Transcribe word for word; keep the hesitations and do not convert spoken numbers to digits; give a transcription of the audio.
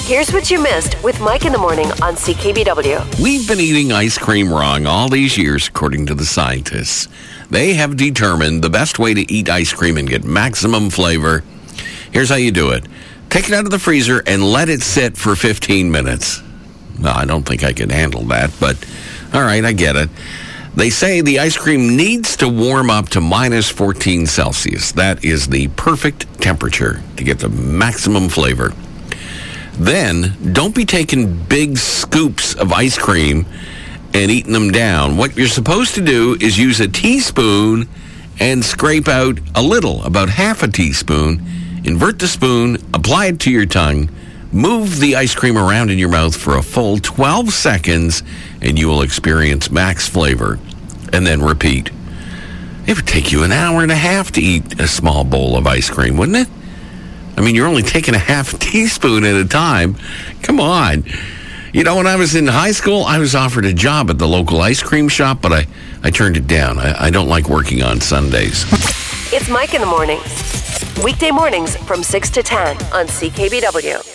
Here's what you missed with Mike in the Morning on C K B W. We've been eating ice cream wrong all these years, according to the scientists. They have determined the best way to eat ice cream and get maximum flavor. Here's how you do it. Take it out of the freezer and let it sit for fifteen minutes. Well, I don't think I can handle that, but all right, I get it. They say the ice cream needs to warm up to minus fourteen Celsius. That is the perfect temperature to get the maximum flavor. Then, don't be taking big scoops of ice cream and eating them down. What you're supposed to do is use a teaspoon and scrape out a little, about half a teaspoon. Invert the spoon, apply it to your tongue, move the ice cream around in your mouth for a full twelve seconds, and you will experience max flavor. And then repeat. It would take you an hour and a half to eat a small bowl of ice cream, wouldn't it? I mean, you're only taking a half teaspoon at a time. Come on. You know, when I was in high school, I was offered a job at the local ice cream shop, but I, I turned it down. I, I don't like working on Sundays. It's Mike in the Morning. Weekday mornings from six to ten on C K B W.